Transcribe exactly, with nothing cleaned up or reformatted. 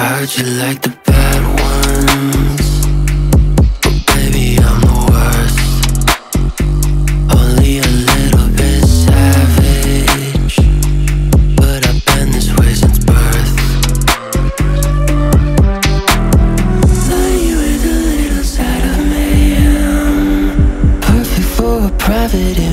heard you like the bad ones, but baby, I'm the worst. Only a little bit savage, but I've been this way since birth. Love you with a little side of mayhem, perfect for a private